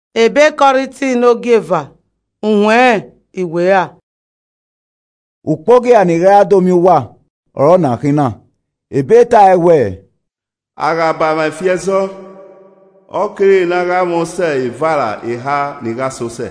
ebe kọrịtị n'ogeva unwe iwe a ukpoge anire adomi wa ọ̀rọ̀ na hina ebe ta ewe agaba ma fiezo okere naga mose ivara iha niga sose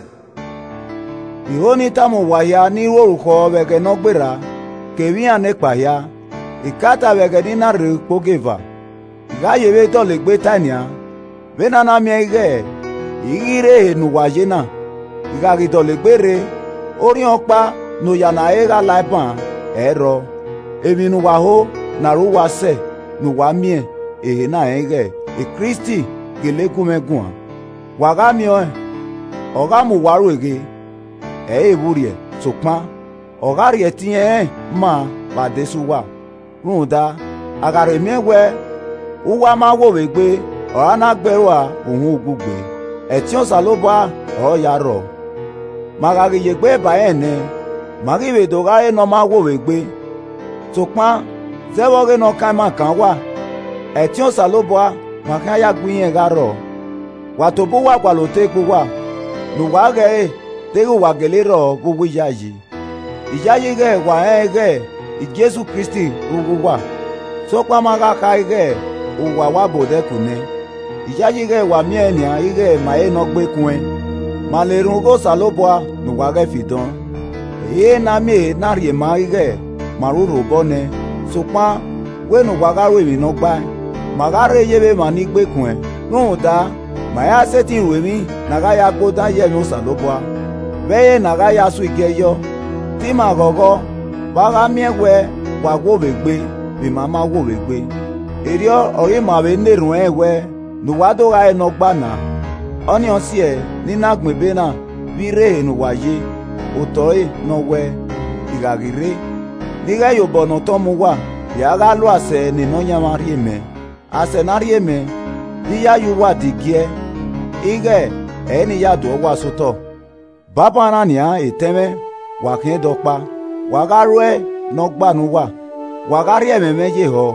ihoni tamu waya ni orúkọ wege no gbera kewi anepa ya ikata wege ni na re ukpogeva ga yebe to le gbe tania bena na mi ige igire nu waje na ga gi to le gbere ori opa no ya na ega laipan ero emi nu wa ho na ru wa se nu wa mie ehe na ege e Kristi gelekumegun wa ga mi o oga mu waru ege eburie sokpa oga rie tie ma ba desu wa runda agare mewe uwa ma wo wegbe ora na gbero a ohun ogugbe etion saloba o ya ro magari yegbe ba ene magi we do gare no ma wo wegbe sokpa zewo ge no kai ma kan wa etion saloba ma kan ya gbin ga ro wa to bo wa lo te ko wa no wa ge tego wa gelero gbogbo yayi iyayi ge wa ege Jesu Kristi gbogbo wa so pa ma ga ka ege o wa wa bode kune iyayi ge wa mi enia ige ma e no gbe kun e ma le run go saloboa no wa ge fidon e na mi na rie ma ige ma ru ro bone so pa we no wa ga ro mi no gba ma ga re yebe ma ni gbe kun e no da ma ya setin we mi na ga ya gbo dan ye mi saloboa beye naga ya su igeyo ti ma gogo baga miewe wa wo begbe bi mama wo begbe erio ori ma be nerun ewe nu wa do ga eno gba na oni osi e ni na gbebe na bi re nu waye otoe no we igagire ni ga yo bono to mu wa ya ga lu ase ni no nya ma ri me ase na ri me ni ya yu wa digie ige eni ya do wa soto baba anania eteme wa kin dokpa wa garwe no gbanu wa gari ememe jeho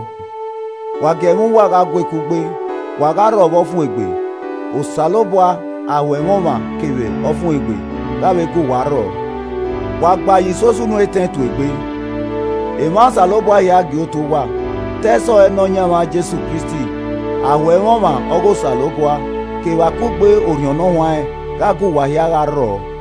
wa gemu wa ga gwekugbe wa ga robo fun egbe osalobwa awe moma kebe ofun egbe gawe ku wa ro wa gba yisosu nu eten tu egbe e ma salobwa ya gi otu wa teso enonya ma Jesu Kristi awe moma ogo salobwa ke wa kugbe oriono wa ga ku wa ya ga ro